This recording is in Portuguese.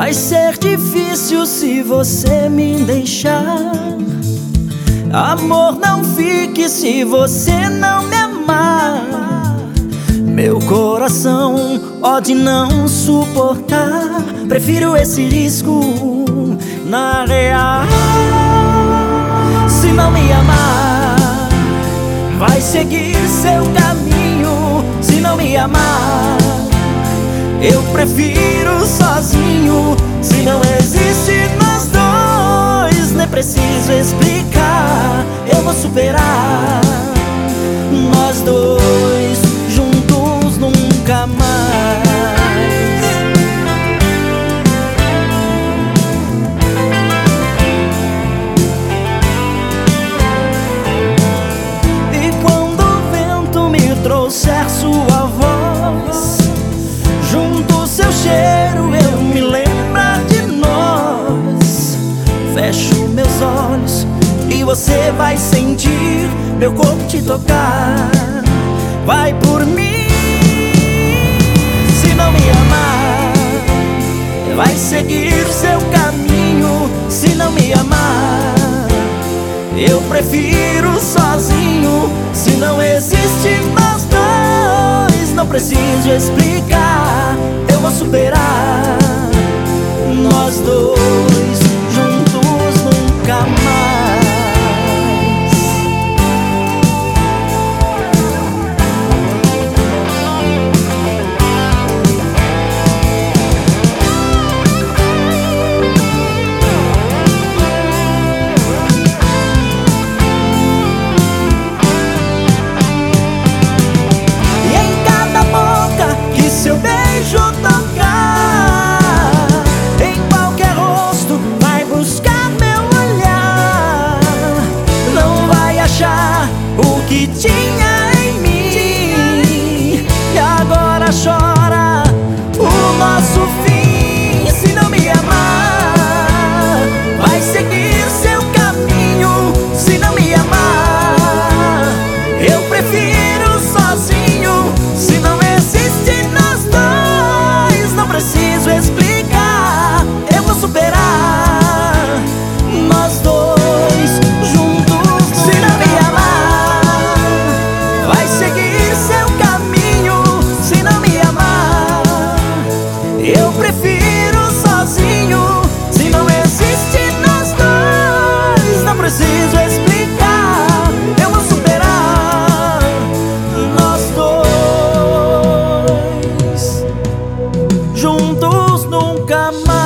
Vai ser difícil se você me deixar. Amor, não fique se você não me amar. Meu coração pode não suportar. Prefiro esse risco na real. Se não me amar, vai seguir seu caminho. Se não me amar, eu prefiro sozinho. Se não existe nós dois, nem preciso explicar. Eu vou superar. Nós dois juntos nunca mais. E quando o vento me trouxer sua voz, junto seu cheiro eu me lembro de nós. Fecho meus olhos e você vai sentir meu corpo te tocar. Vai por mim. Se não me amar, vai seguir seu caminho. Se não me amar, eu prefiro sozinho. Se não existe nós dois, não preciso explicar. Eu vou superar. Nós dois juntos nunca mais. Seu beijo tocar em qualquer rosto, vai buscar meu olhar. Não vai achar o que tinha em mim e agora chora o nosso fim. Se não me amar, vai seguir seu caminho. Se não me amar, eu prefiro sozinho. Se não existe nós dois, não preciso explicar. Eu vou superar. Nós dois juntos. Se não me amar, vai seguir seu caminho. Se não me amar, eu prefiro sozinho. Se não existe nós dois, não preciso explicar. Eu vou superar. Nós dois juntos nunca mais.